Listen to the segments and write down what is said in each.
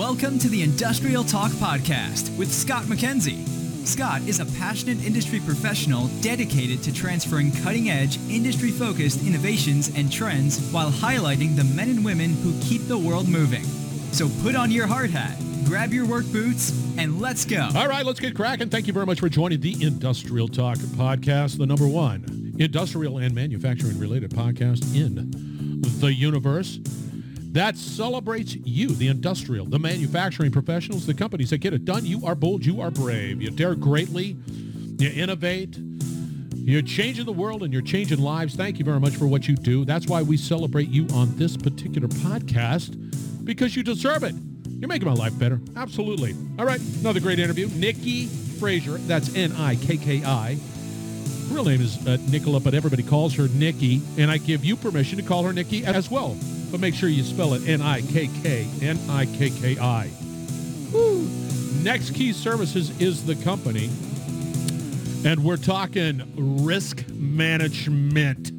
Welcome to the Industrial Talk Podcast with Scott McKenzie. Scott is a passionate industry professional dedicated to transferring cutting-edge, industry-focused innovations and trends while highlighting the men and women who keep the world moving. So put on your hard hat, grab your work boots, and let's go. All right, let's get cracking. Thank you very much for joining the Industrial Talk Podcast, the number one industrial and manufacturing-related podcast in the universe that celebrates you, the industrial, the manufacturing professionals, the companies that get it done. You are bold, you are brave, you dare greatly, you innovate, you're changing the world and you're changing lives. Thank you very much for what you do. That's why we celebrate you on this particular podcast, because you deserve it. You're making my life better. Absolutely. All right, another great interview. Nikki Frazier, that's N-I-K-K-I. Her real name is Nicola, but everybody calls her Nikki, and I give you permission to call her Nikki as well. But make sure you spell it N-I-K-K-N-I-K-K-I. Woo. Next Key Services is the company, and we're talking risk management.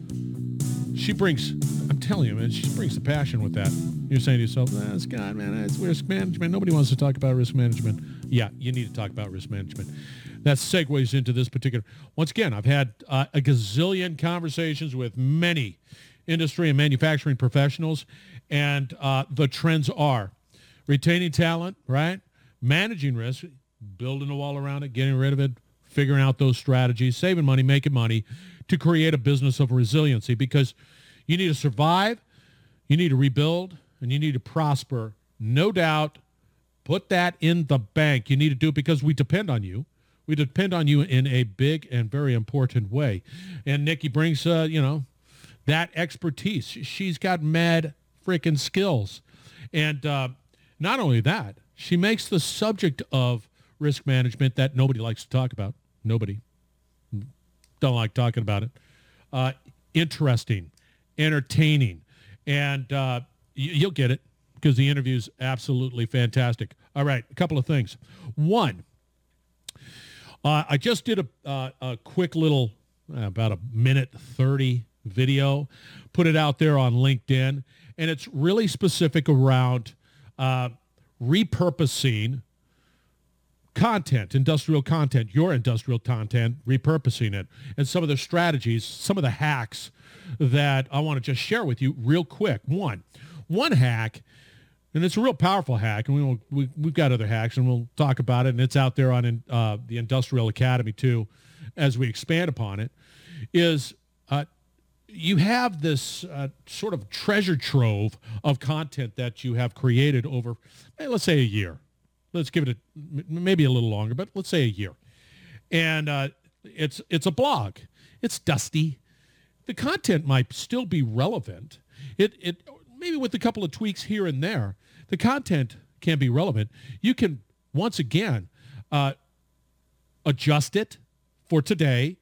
She brings, I'm telling you, man, she brings the passion with that. You're saying to yourself, Scott, man, it's risk management. Nobody wants to talk about risk management. Yeah, you need to talk about risk management. That segues into this particular. Once again, I've had a gazillion conversations with many industry and manufacturing professionals, and the trends are retaining talent, right? Managing risk, building a wall around it, getting rid of it, figuring out those strategies, saving money, making money to create a business of resiliency, because you need to survive, you need to rebuild, and you need to prosper. No doubt, put that in the bank. You need to do it because we depend on you. We depend on you in a big and very important way. And Nikki brings, that expertise. She's got mad freaking skills. And not only that, she makes the subject of risk management that nobody likes to talk about. Nobody. Don't like talking about it. Interesting, entertaining, and you'll get it because the interview's absolutely fantastic. All right, a couple of things. One, I just did a quick little, about a minute 30 video, put it out there on LinkedIn, and it's really specific around repurposing content, industrial content, your industrial content, repurposing it, and some of the strategies, some of the hacks that I want to just share with you real quick. One hack, and it's a real powerful hack, and we've got other hacks, and we'll talk about it, and it's out there on the Industrial Academy too, as we expand upon it, is you have this sort of treasure trove of content that you have created over, let's say, a year. Let's give it maybe a little longer, but let's say a year. And it's a blog. It's dusty. The content might still be relevant. It maybe with a couple of tweaks here and there, the content can be relevant. You can, once again, adjust it for today,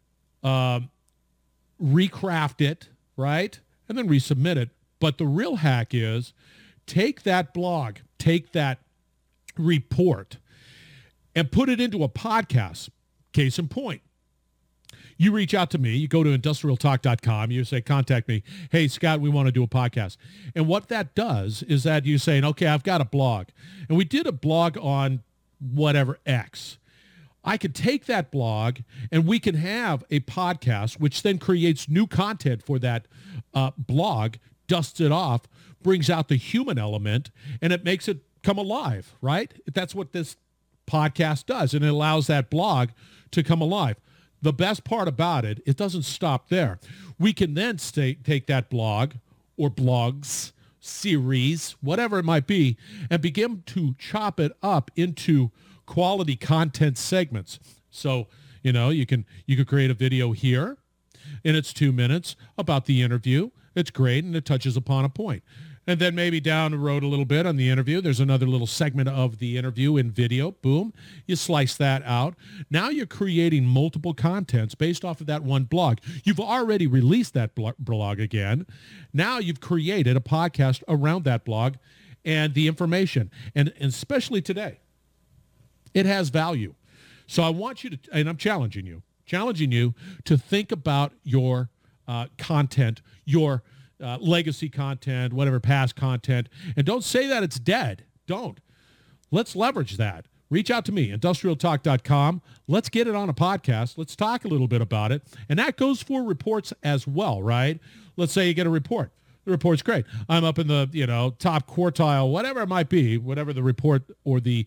recraft it, right? And then resubmit it. But the real hack is take that blog, take that report, and put it into a podcast. Case in point, you reach out to me, you go to industrialtalk.com, you say, contact me. Hey, Scott, we want to do a podcast. And what that does is that you're saying, okay, I've got a blog. And we did a blog on whatever X. I can take that blog and we can have a podcast, which then creates new content for that blog, dusts it off, brings out the human element, and it makes it come alive, right? That's what this podcast does, and it allows that blog to come alive. The best part about it, it doesn't stop there. We can then take that blog or blogs, series, whatever it might be, and begin to chop it up into quality content segments. So, you could create a video here, and it's 2 minutes about the interview. It's great, and it touches upon a point. And then maybe down the road a little bit on the interview, there's another little segment of the interview in video. Boom. You slice that out. Now you're creating multiple contents based off of that one blog. You've already released that blog again. Now you've created a podcast around that blog and the information. And especially today, it has value. So I want you to, and I'm challenging you to think about your content, your legacy content, whatever, past content, and don't say that it's dead. Don't. Let's leverage that. Reach out to me, industrialtalk.com. Let's get it on a podcast. Let's talk a little bit about it. And that goes for reports as well, right? Let's say you get a report. The report's great. I'm up in the, top quartile, whatever it might be, whatever the report or the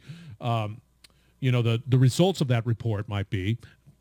results of that report might be.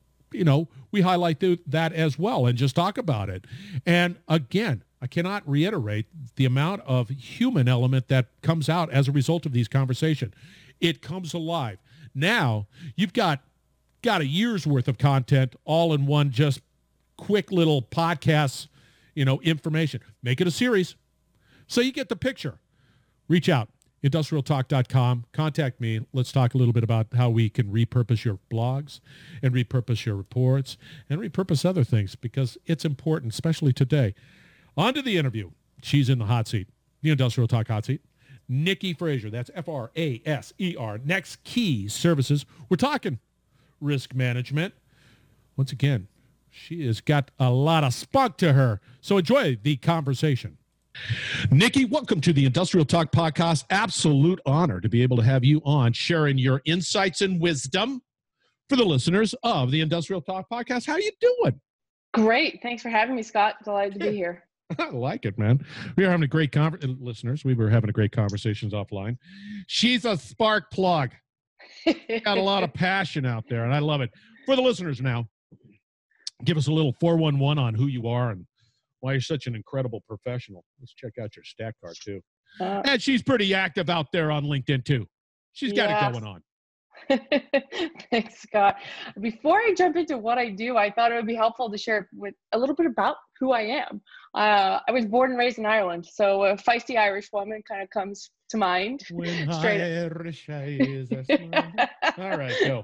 We highlight that as well and just talk about it. And again, I cannot reiterate the amount of human element that comes out as a result of these conversations. It comes alive. Now, you've got a year's worth of content all in one, just quick little podcasts, information. Make it a series. So you get the picture. Reach out, industrialtalk.com. Contact me. Let's talk a little bit about how we can repurpose your blogs and repurpose your reports and repurpose other things, because it's important, especially today. On to the interview. She's in the hot seat, the Industrial Talk hot seat. Nikki Fraser. That's Fraser. Next Key Services. We're talking risk management. Once again, she has got a lot of spunk to her. So enjoy the conversation. Nikki, welcome to the Industrial Talk podcast. Absolute honor to be able to have you on, sharing your insights and wisdom for the listeners of the Industrial Talk podcast. How are you doing? Great. Thanks for having me, Scott. Delighted to be here. I like it, man. We are having a great listeners. We were having a great conversations offline. She's a spark plug. Got a lot of passion out there, and I love it. For the listeners now, give us a little 411 on who you are and why you're such an incredible professional. Let's check out your stat card, too. And she's pretty active out there on LinkedIn, too. She's got it going on. Thanks, Scott. Before I jump into what I do, I thought it would be helpful to share with a little bit about who I am. I was born and raised in Ireland, so a feisty Irish woman kind of comes to mind. When Irish is all right, go.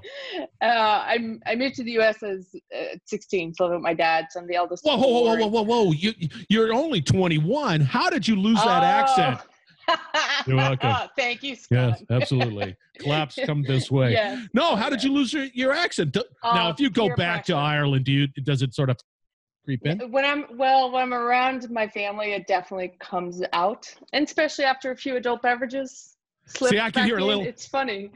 I moved to the U.S. as 16 to live with my dad, so I'm the eldest. Whoa. You're only 21. How did you lose that accent? You're welcome. Thank you, Scott. Yes, absolutely. Claps come this way. Yes. No, how did you lose your accent? Now, if you go back to Ireland, does it sort of creep in? When I'm around my family, it definitely comes out, and especially after a few adult beverages. See, I can hear a little. It's funny.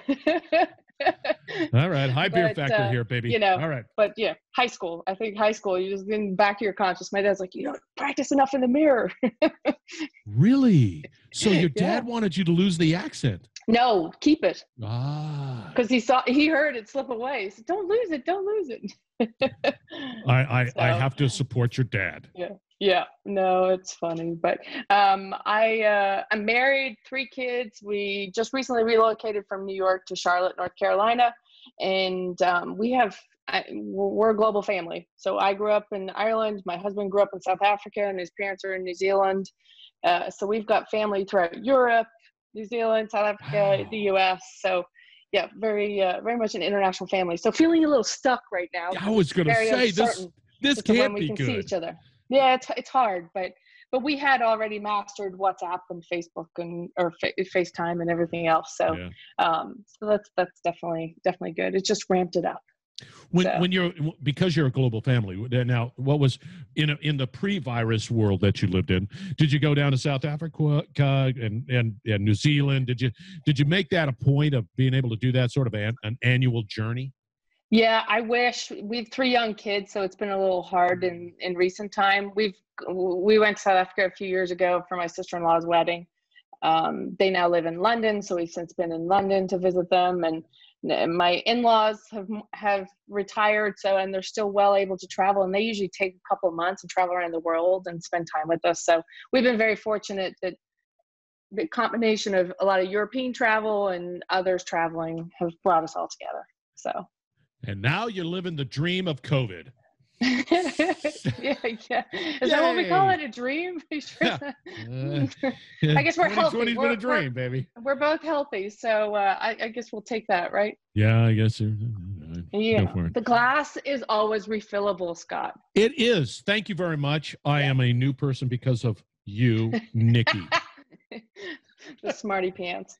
All right, high beer factor here, baby. All right. But yeah, high school. I think high school, you just in the back of your conscious. My dad's like, you don't practice enough in the mirror. Really? So your dad wanted you to lose the accent? No, keep it. Because he heard it slip away. He said, don't lose it. I have to support your dad. Yeah. No, it's funny. But I'm married, 3 kids. We just recently relocated from New York to Charlotte, North Carolina. And we're a global family. So I grew up in Ireland. My husband grew up in South Africa, and his parents are in New Zealand. So we've got family throughout Europe, New Zealand, South Africa, the U.S. So yeah, very much an international family. So feeling a little stuck right now. I was going to say this can't be good. See each other. Yeah, it's hard, but we had already mastered WhatsApp and Facebook or FaceTime and everything else. So so that's definitely good. It just ramped it up. Because you're a global family now, what was in the pre-virus world that you lived in? Did you go down to South Africa and New Zealand? Did you make that a point of being able to do that sort of an annual journey? Yeah, I wish. We have 3 young kids, so it's been a little hard in recent time. We went to South Africa a few years ago for my sister-in-law's wedding. They now live in London, so we've since been in London to visit them. And my in-laws have retired, and they're still well able to travel. And they usually take a couple of months and travel around the world and spend time with us. So we've been very fortunate that the combination of a lot of European travel and others traveling have brought us all together. So. And now you're living the dream of COVID. Yeah. Is that what we call it? A dream? I guess we're healthy. 2020's been a dream, baby. We're both healthy, so I guess we'll take that, right? Yeah, I guess. Yeah. The glass is always refillable, Scott. It is. Thank you very much. I am a new person because of you, Nikki. The smarty pants.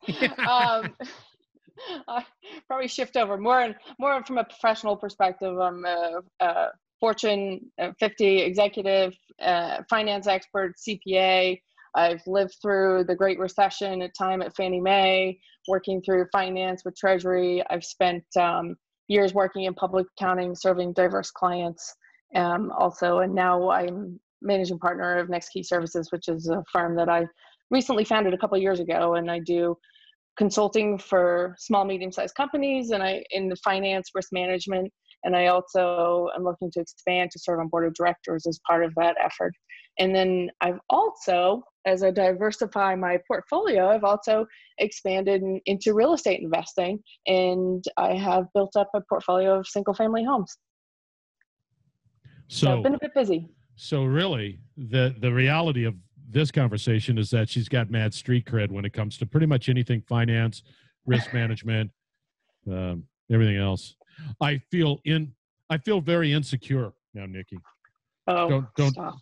Probably shift over more from a professional perspective. I'm a Fortune 50 executive, finance expert, CPA. I've lived through the Great Recession, a time at Fannie Mae, working through finance with Treasury. I've spent years working in public accounting, serving diverse clients also. And now I'm managing partner of Next Key Services, which is a firm that I recently founded a couple of years ago. And I do consulting for small, medium-sized companies, and in the finance, risk management. And I also am looking to expand to serve on board of directors as part of that effort. And then I've also, as I diversify my portfolio, I've also expanded into real estate investing, and I have built up a portfolio of single-family homes. So I've been a bit busy. So really, the reality of this conversation is that she's got mad street cred when it comes to pretty much anything finance, risk management, everything else. I feel very insecure now, Nikki. Oh, don't stop.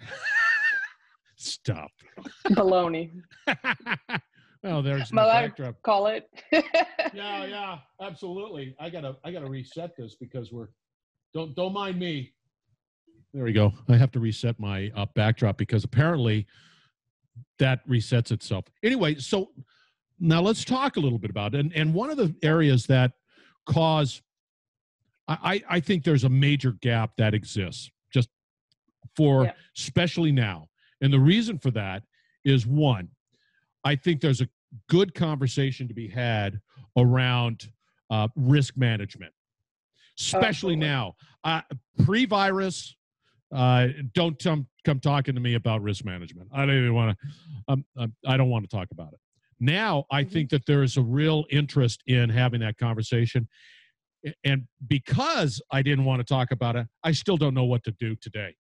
Stop. Baloney. Well, there's my backdrop. Call it. Yeah, absolutely. I gotta reset this because don't mind me. There we go. I have to reset my backdrop because apparently that resets itself. Anyway, so now let's talk a little bit about it. And one of the areas that I think there's a major gap that exists just for especially now. And the reason for that is, one, I think there's a good conversation to be had around risk management, especially now. Pre-virus, don't come talking to me about risk management. I don't even want to. I don't want to talk about it. Now, I think that there is a real interest in having that conversation. And because I didn't want to talk about it, I still don't know what to do today.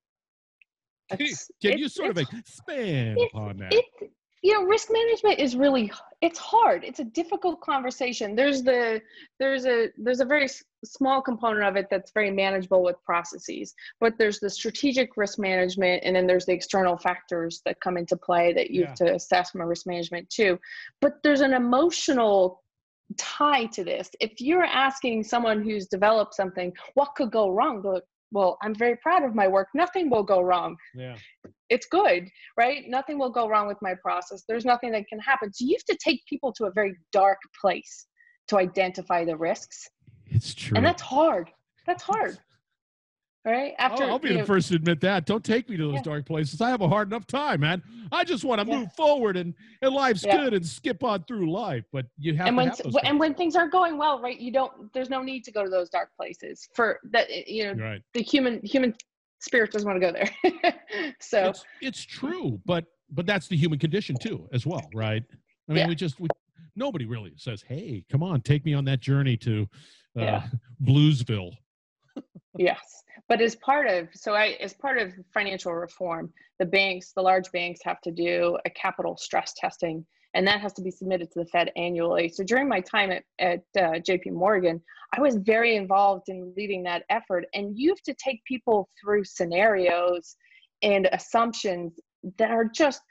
Can you sort of expand upon that? Risk management is it's hard. It's a difficult conversation. There's a very small component of it that's very manageable with processes, but there's the strategic risk management, and then there's the external factors that come into play that you have to assess from a risk management too. But there's an emotional tie to this. If you're asking someone who's developed something, what could go wrong? They're like, well, I'm very proud of my work. Nothing will go wrong. Yeah. It's good, right? Nothing will go wrong with my process. There's nothing that can happen. So you have to take people to a very dark place to identify the risks. It's true. And that's hard. Right? I'll be the first to admit that. Don't take me to those dark places. I have a hard enough time, man. I just want to move forward and life's good and skip on through life. But you have to have those when things are going well, right? There's no need to go to those dark places for that. Right. The human spirit doesn't want to go there. So it's true, but that's the human condition too, as well, right? I mean, nobody really says, "Hey, come on, take me on that journey to Bluesville." Yes. But as part of financial reform, the large banks have to do a capital stress testing, and that has to be submitted to the Fed annually. So during my time at JP Morgan, I was very involved in leading that effort. And you have to take people through scenarios and assumptions that are just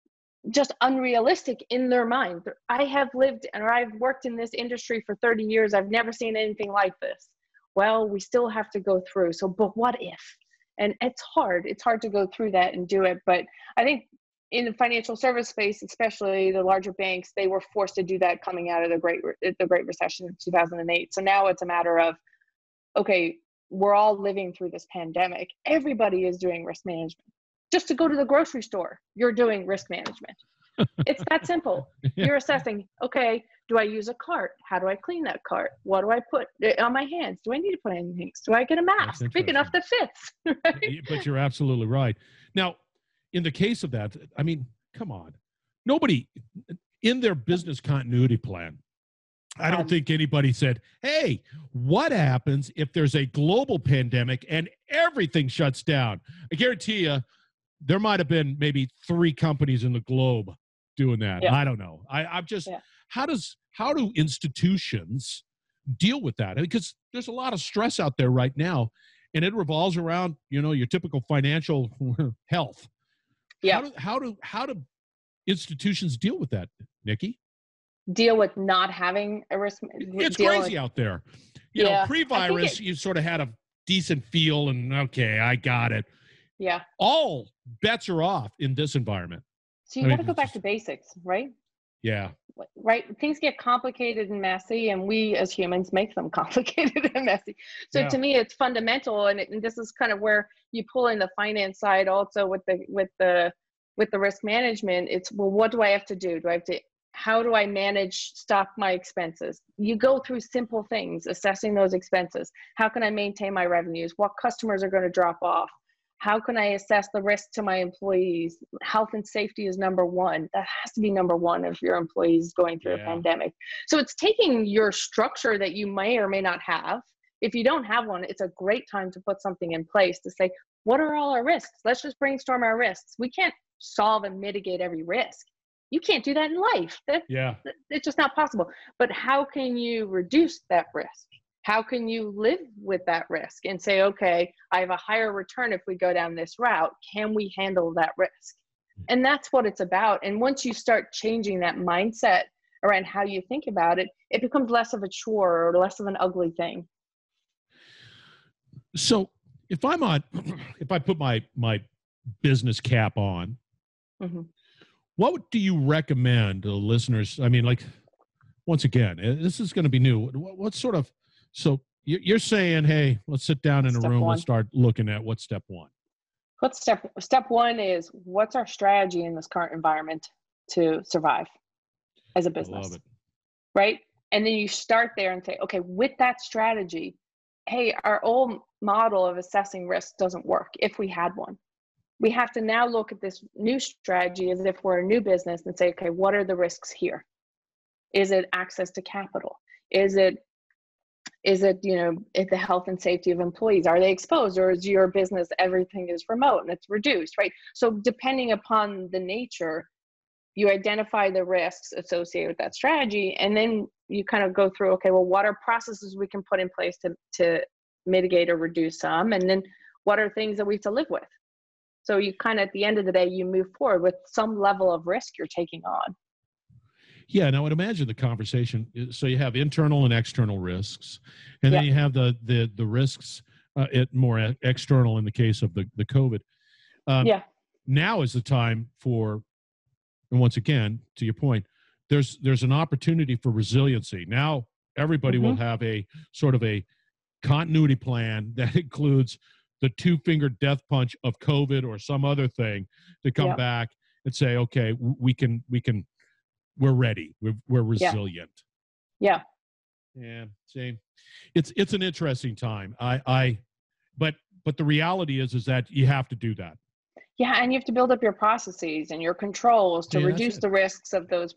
unrealistic in their mind. I've worked in this industry for 30 years. I've never seen anything like this. Well, we still have to go through. So, but what if? And it's hard. It's hard to go through that and do it. But I think in the financial service space, especially the larger banks, they were forced to do that coming out of the Great Recession in 2008. So now it's a matter of, okay, we're all living through this pandemic. Everybody is doing risk management. Just to go to the grocery store, you're doing risk management. It's that simple. You're assessing, okay, do I use a cart? How do I clean that cart? What do I put on my hands? Do I need to put anything? Do I get a mask big enough that fits? Right? But you're absolutely right. Now, in the case of that, I mean, come on. Nobody in their business continuity plan, I don't think anybody said, hey, what happens if there's a global pandemic and everything shuts down? I guarantee you, there might have been maybe 3 companies in the globe doing that. I don't know. I'm just, how do institutions deal with that? Because there's a lot of stress out there right now, and it revolves around, your typical financial health. Yeah. How do institutions deal with that, Nikki? Deal with not having a risk. It's crazy out there. Pre-virus, you sort of had a decent feel and, okay, I got it. Yeah. All bets are off in this environment. So you got to go back to basics, right? Yeah. Right. Things get complicated and messy, and we as humans make them complicated and messy. So to me, it's fundamental, and this is kind of where you pull in the finance side also with the risk management. It's, well, what do I have to do? How do I stop my expenses? You go through simple things, assessing those expenses. How can I maintain my revenues? What customers are going to drop off? How can I assess the risk to my employees? Health and safety is number one. That has to be number one if your employees going through a pandemic. So it's taking your structure that you may or may not have. If you don't have one, it's a great time to put something in place to say, what are all our risks? Let's just brainstorm our risks. We can't solve and mitigate every risk. You can't do that in life. It's just not possible. But how can you reduce that risk? How can you live with that risk and say, okay, I have a higher return if we go down this route. Can we handle that risk? And that's what it's about. And once you start changing that mindset around how you think about it, it becomes less of a chore or less of an ugly thing. So if I put my business cap on, what do you recommend to listeners? I mean, like, once again, this is going to be new. What sort of, so you're saying, hey, let's sit down in a room, let's start looking at what's step one. Step one is, what's our strategy in this current environment to survive as a business? I love it. Right? And then you start there and say, okay, with that strategy, hey, our old model of assessing risk doesn't work if we had one. We have to now look at this new strategy as if we're a new business and say, okay, what are the risks here? Is it access to capital? Is it the health and safety of employees? Are they exposed, or is your business, everything is remote and it's reduced, right? So depending upon the nature, you identify the risks associated with that strategy, and then you kind of go through, okay, well, what are processes we can put in place to mitigate or reduce some, and then what are things that we have to live with? So you kind of, at the end of the day, you move forward with some level of risk you're taking on. Yeah, and I would imagine the conversation, so you have internal and external risks, and then you have the risks more external in the case of the COVID. Now is the time for, and once again, to your point, there's an opportunity for resiliency. Now everybody will have a sort of a continuity plan that includes the two-finger death punch of COVID or some other thing to come back and say, okay, we're ready. We're resilient. Yeah. See, it's an interesting time. But the reality is that you have to do that. Yeah, and you have to build up your processes and your controls to reduce the risks of those,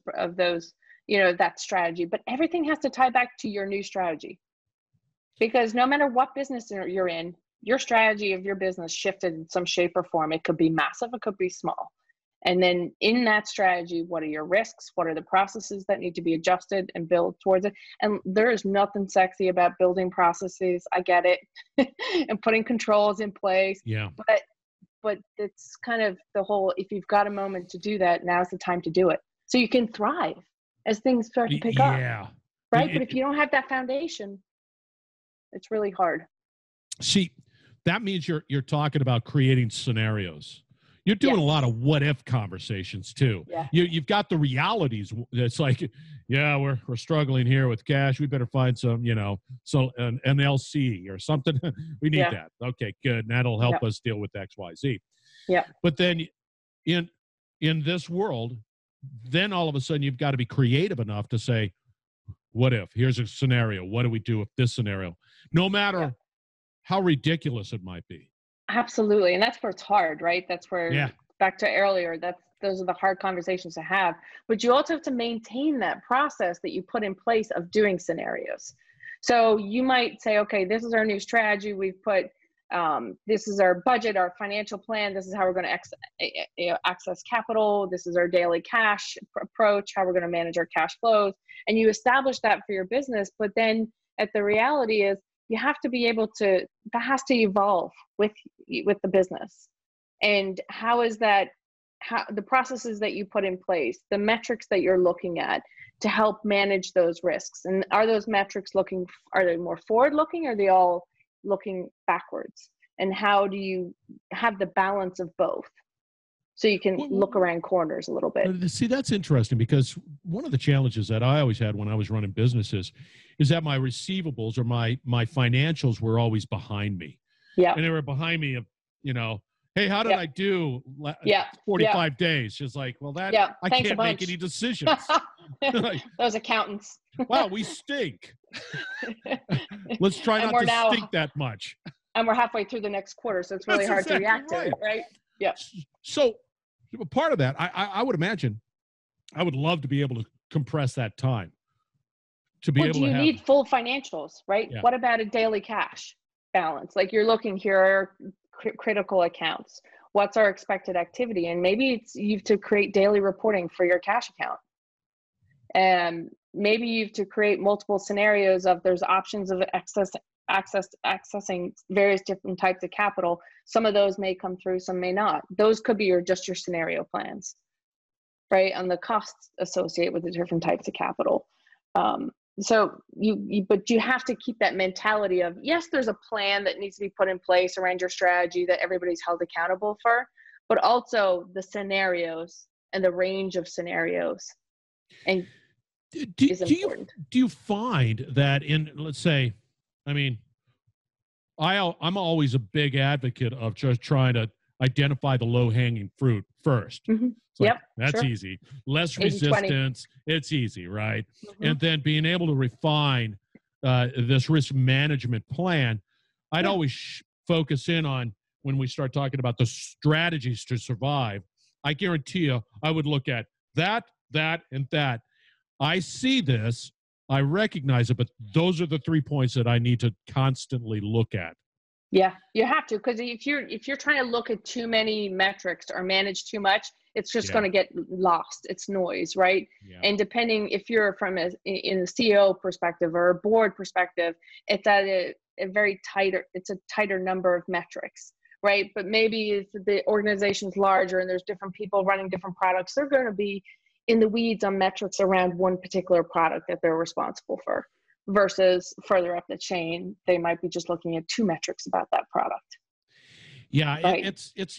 that strategy. But everything has to tie back to your new strategy, because no matter what business you're in, your strategy of your business shifted in some shape or form. It could be massive, it could be small. And then in that strategy, what are your risks? What are the processes that need to be adjusted and built towards it? And there is nothing sexy about building processes. I get it. And putting controls in place. Yeah. But it's kind of the whole, if you've got a moment to do that, now's the time to do it. So you can thrive as things start to pick up. Yeah. Right? But if you don't have that foundation, it's really hard. See, that means you're talking about creating scenarios. You're doing a lot of what if conversations too. Yeah. You've got the realities. It's like, we're struggling here with cash. We better find some, so an LC or something. We need that. Okay, good. And that'll help us deal with X, Y, Z. Yeah. But then in this world, then all of a sudden you've got to be creative enough to say, what if? Here's a scenario. What do we do with this scenario? No matter how ridiculous it might be. Absolutely. And that's where it's hard, right? That's where, back to earlier, those are the hard conversations to have. But you also have to maintain that process that you put in place of doing scenarios. So you might say, okay, this is our new strategy. We've put, this is our budget, our financial plan. This is how we're going to access capital. This is our daily cash approach, how we're going to manage our cash flows. And you establish that for your business. But then the reality is, you have to be able to, that has to evolve with the business. And how is that, how the processes that you put in place, the metrics that you're looking at to help manage those risks. And are those metrics are they more forward looking, or are they all looking backwards? And how do you have the balance of both? so you can look around corners a little bit. See, that's interesting, because one of the challenges that I always had when I was running businesses is that my receivables or my financials were always behind me. Yeah. And they were behind me of, hey, how did I do 45 days? She's like, well, I can't make any decisions. Those accountants. Wow, we stink. Let's try not to stink that much. And we're halfway through the next quarter, so it's really hard to react to it, right? Yeah. So part of that, I would imagine, I would love to be able to compress that time. To be able to have. Do you need full financials, right? Yeah. What about a daily cash balance? Like, you're looking, here are critical accounts. What's our expected activity? And maybe you have to create daily reporting for your cash account. And maybe you have to create multiple scenarios of there's options of accessing various different types of capital. Some of those may come through, some may not. Those could be just your scenario plans, right? On the costs associated with the different types of capital. So but you have to keep that mentality of, yes, there's a plan that needs to be put in place around your strategy that everybody's held accountable for, but also the scenarios and the range of scenarios. And is important. Do you find that in, let's say, I mean, I'm always a big advocate of just trying to identify the low-hanging fruit first. Mm-hmm. That's easy. Less 80, resistance. 20. It's easy, right? Mm-hmm. And then being able to refine this risk management plan. I'd always focus in on, when we start talking about the strategies to survive, I guarantee you I would look at that, and that. I see this, I recognize it, but those are the 3 points that I need to constantly look at. Yeah, you have to, because if you're trying to look at too many metrics or manage too much, it's just going to get lost. It's noise, right? Yeah. And depending if you're from in a CEO perspective or a board perspective, it's at a tighter number of metrics, right? But maybe if the organization's larger and there's different people running different products, they're going to be in the weeds on metrics around one particular product that they're responsible for, versus further up the chain, they might be just looking at 2 metrics about that product. Yeah, right?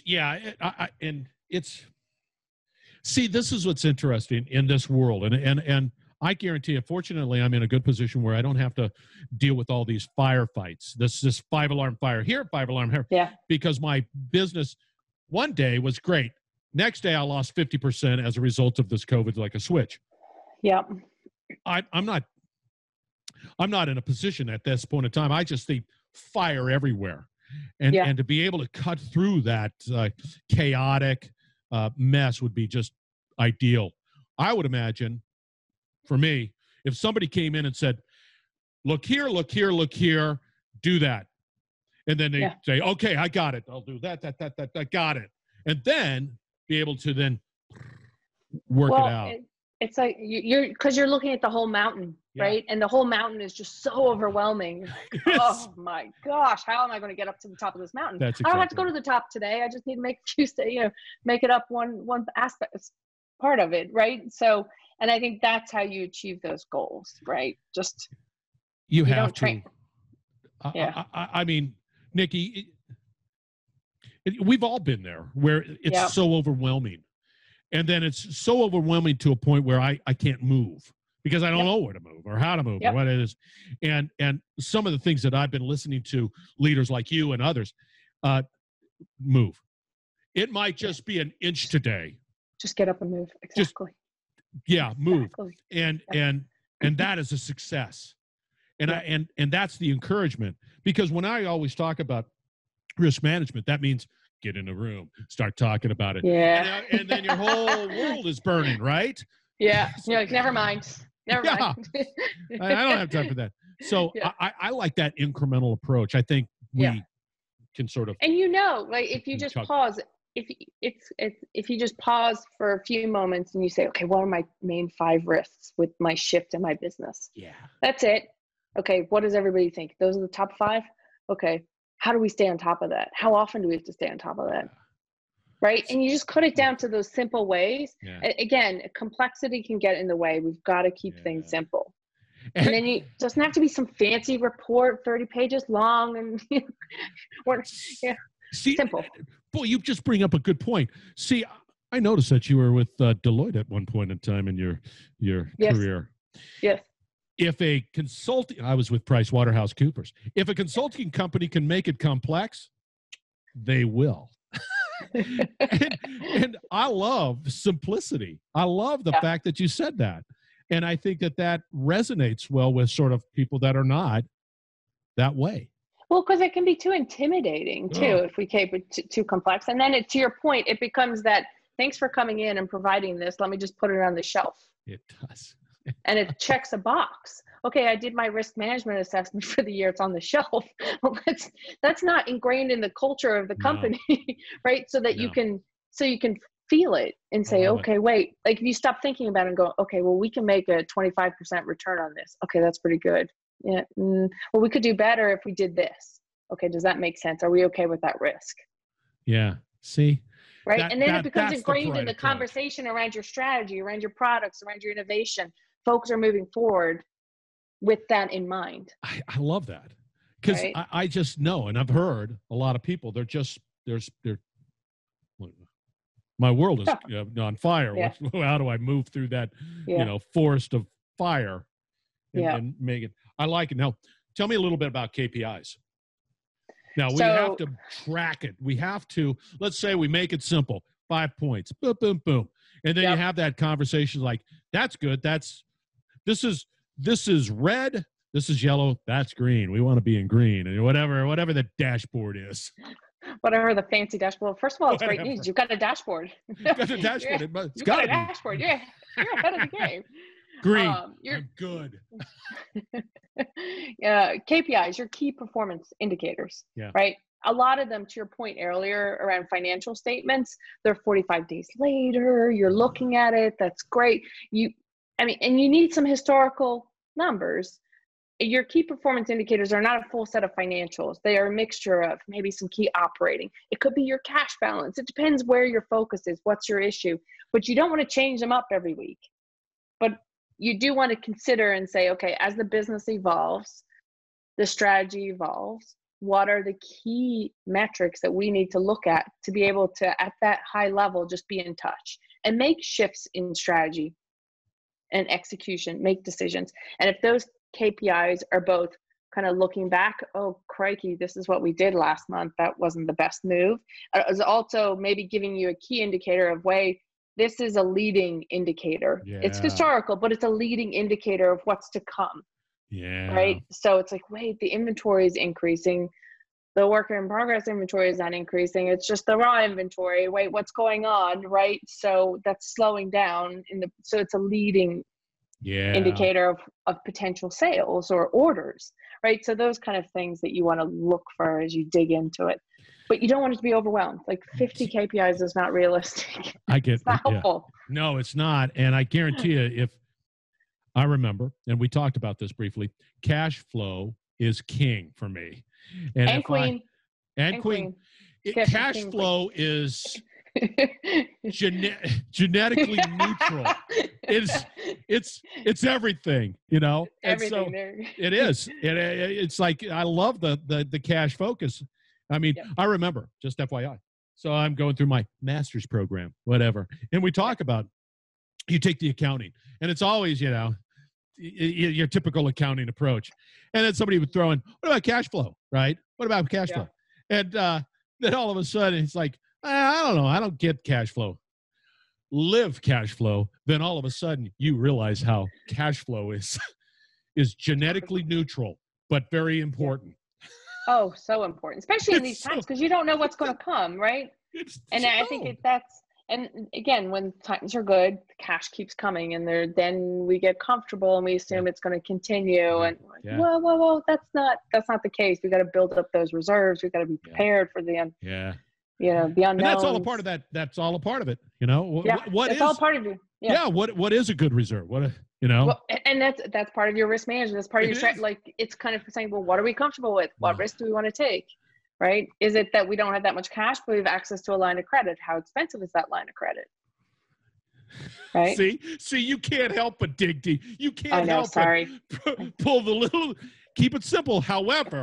See, this is what's interesting in this world, and I guarantee you, fortunately, I'm in a good position where I don't have to deal with all these firefights. This 5-alarm fire here, 5-alarm here. Yeah. Because my business one day was great. Next day, I lost 50% as a result of this COVID, like a switch. Yeah. I'm not in a position at this point in time. I just think fire everywhere. And to be able to cut through that chaotic mess would be just ideal. I would imagine, for me, if somebody came in and said, look here, do that. And then they say, okay, I got it. I'll do that, I got it. And then be able to then work it out. It's like because you're looking at the whole mountain, right? And the whole mountain is just so overwhelming. Oh my gosh, how am I going to get up to the top of this mountain? I don't have to go to the top today. I just need to make make it up one aspect, part of it, right? So, and I think that's how you achieve those goals, right? Just you have to. I mean, Nikki, we've all been there where it's so overwhelming. And then it's so overwhelming to a point where I can't move because I don't know where to move or how to move or what it is. And some of the things that I've been listening to leaders like you and others, move. It might just be an inch today. Just get up and move. Exactly. Move. And that is a success. And that's the encouragement, because when I always talk about risk management, that means get in a room, start talking about it. Yeah. And then your whole world is burning, right? Yeah. You're like, never mind. Mind. I don't have time for that. So I like that incremental approach. I think we can sort of. And like if you just pause, if you just pause for a few moments and you say, okay, what are my main 5 risks with my shift in my business? Yeah. That's it. Okay. What does everybody think? Those are the top 5? Okay. How do we stay on top of that? How often do we have to stay on top of that? Right? And you just cut it down to those simple ways. Yeah. Again, complexity can get in the way. We've got to keep things simple. And then it doesn't have to be some fancy report, 30 pages long and See, simple. Boy, you just bring up a good point. See, I noticed that you were with Deloitte at one point in time in your Yes. career. Yes. If a consulting, I was with PricewaterhouseCoopers. If a consulting company can make it complex, they will. and I love simplicity. I love the fact that you said that. And I think that resonates well with sort of people that are not that way. Well, because it can be too intimidating too if we keep it too complex. And then to your point, it becomes that, thanks for coming in and providing this. Let me just put it on the shelf. It does. And it checks a box. Okay, I did my risk management assessment for the year. It's on the shelf. Well, that's not ingrained in the culture of the company, right? So that you can feel it and say, okay, wait. Like if you stop thinking about it and go, okay, well, we can make a 25% return on this. Okay, that's pretty good. Yeah. Well, we could do better if we did this. Okay, does that make sense? Are we okay with that risk? Yeah. See? Right. And then it becomes ingrained in the conversation around your strategy, around your products, around your innovation. Folks are moving forward with that in mind. I love that. Because I just know, and I've heard a lot of people, my world is on fire. Yeah. How do I move through that, forest of fire and make it? I like it. Now, tell me a little bit about KPIs. Now, we have to track it. We have to, let's say we make it simple, 5 points, boom, boom, boom. And then you have that conversation like, that's good. This is red. This is yellow. That's green. We want to be in green, and whatever the dashboard is. Whatever the fancy dashboard. First of all, it's great news. You've got a dashboard. You've got a dashboard. It's got a dashboard. You're ahead of the game. Green. I'm good. KPIs, your key performance indicators, right? A lot of them, to your point earlier around financial statements, they're 45 days later. You're looking at it. That's great. And you need some historical numbers. Your key performance indicators are not a full set of financials. They are a mixture of maybe some key operating. It could be your cash balance. It depends where your focus is. What's your issue? But you don't want to change them up every week. But you do want to consider and say, okay, as the business evolves, the strategy evolves, what are the key metrics that we need to look at to be able to, at that high level, just be in touch and make shifts in strategy and execution, make decisions. And if those KPIs are both kind of looking back, oh, crikey, this is what we did last month, that wasn't the best move. It was also maybe giving you a key indicator of, this is a leading indicator. Yeah. It's historical, but it's a leading indicator of what's to come. Yeah. Right. So it's like, wait, the inventory is increasing. The work in progress inventory is not increasing. It's just the raw inventory. Wait, what's going on? Right. So that's slowing down so it's a leading indicator of potential sales or orders. Right. So those kind of things that you want to look for as you dig into it. But you don't want it to be overwhelmed. Like 50 KPIs is not realistic. I get it's not helpful. No, it's not. And I guarantee you, if I remember, and we talked about this briefly, cash flow is king for me. And queen. Queen. Cash flow is genetically neutral. It's everything, And everything so there. It is. It's like, I love the cash focus. I remember, just FYI. So I'm going through my master's program, whatever. And we talk about, you take the accounting, and it's always, your typical accounting approach. And then somebody would throw in, what about cash flow, right? What about cash flow? And then all of a sudden it's like, I don't know. I don't get cash flow. Live cash flow. Then all of a sudden you realize how cash flow is genetically neutral, but very important. Oh, so important, especially in these times, because you don't know what's going to come, right? I think and again, when times are good, cash keeps coming, and then we get comfortable and we assume it's going to continue. And whoa, that's not the case. We got to build up those reserves. We got to be prepared for the the unknowns. And that's all a part of that. That's all a part of it. It's all part of you. Yeah. What is a good reserve? Well, and that's part of your risk management. That's part of your strategy. Like, it's kind of saying, well, what are we comfortable with? What risk do we want to take? Right? Is it that we don't have that much cash, but we have access to a line of credit? How expensive is that line of credit? Right? See, you can't help but dig deep. You can't help but pull the little. Keep it simple. However,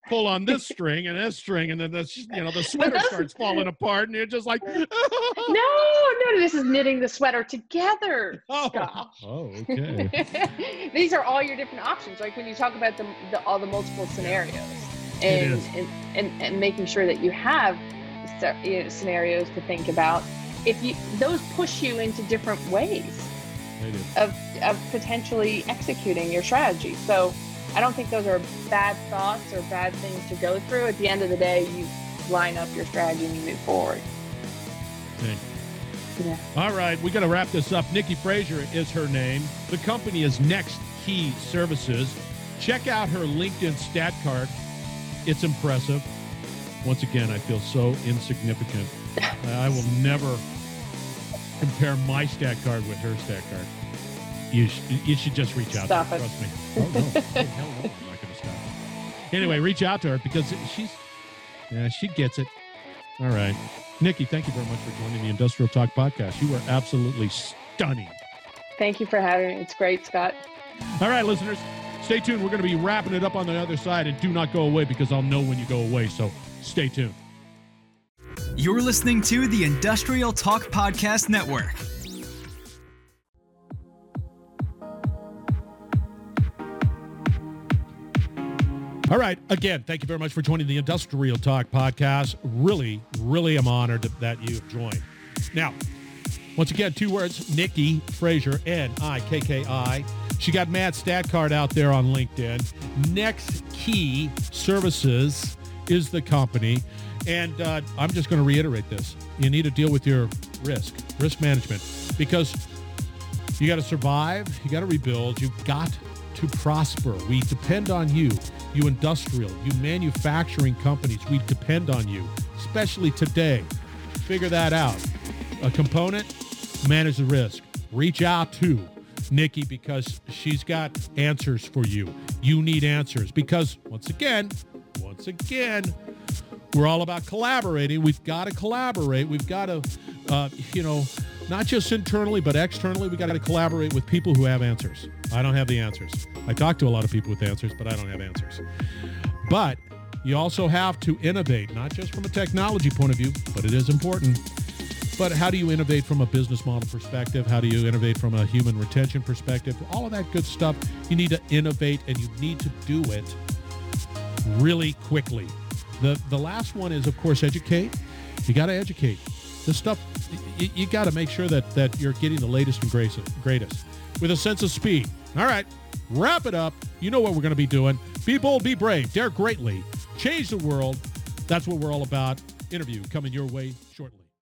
pull on this string and then this, the sweater starts falling apart, and you're just like, no, this is knitting the sweater together. Scott. Okay. These are all your different options, like when you talk about all the multiple scenarios, and making sure that you have scenarios to think about. Those push you into different ways of potentially executing your strategy. So I don't think those are bad thoughts or bad things to go through. At the end of the day, you line up your strategy and you move forward. Okay. Yeah. All right, we got to wrap this up. Nikki Frazier is her name. The company is Next Key Services. Check out her LinkedIn stat card. It's impressive. Once again, I feel so insignificant. I will never compare my stat card with her stat card. You should just reach out Stop to her. it. Trust me. Oh, no. Oh, hell no. I'm not going to stop. Anyway, reach out to her because she gets it. All right. Nikki, thank you very much for joining the Industrial Talk Podcast. You were absolutely stunning. Thank you for having me. It's great, Scott. All right, listeners, stay tuned. We're going to be wrapping it up on the other side, and do not go away because I'll know when you go away, so stay tuned. You're listening to the Industrial Talk Podcast Network. All right. Again, thank you very much for joining the Industrial Talk Podcast. Really, really am honored that you've joined. Now, once again, 2 words, Nikki Frazier, Nikki. She got Matt's stat card out there on LinkedIn. Next Key Services is the company. And I'm just going to reiterate this. You need to deal with your risk management, because you got to survive, you got to rebuild, you've got to prosper. We depend on you industrial, you manufacturing companies. We depend on you, especially today. Figure that out. A component, manage the risk. Reach out to Nikki because she's got answers for you. You need answers because, once again, we're all about collaborating. We've got to collaborate. We've got to, not just internally, but externally, we got to collaborate with people who have answers. I don't have the answers. I talk to a lot of people with answers, but I don't have answers. But you also have to innovate, not just from a technology point of view, but it is important. But how do you innovate from a business model perspective? How do you innovate from a human retention perspective? All of that good stuff. You need to innovate, and you need to do it really quickly. The last one is, of course, educate. You got to educate. This stuff, you got to make sure that you're getting the latest and greatest with a sense of speed. All right, wrap it up. You know what we're going to be doing. Be bold, be brave, dare greatly, change the world. That's what we're all about. Interview coming your way shortly.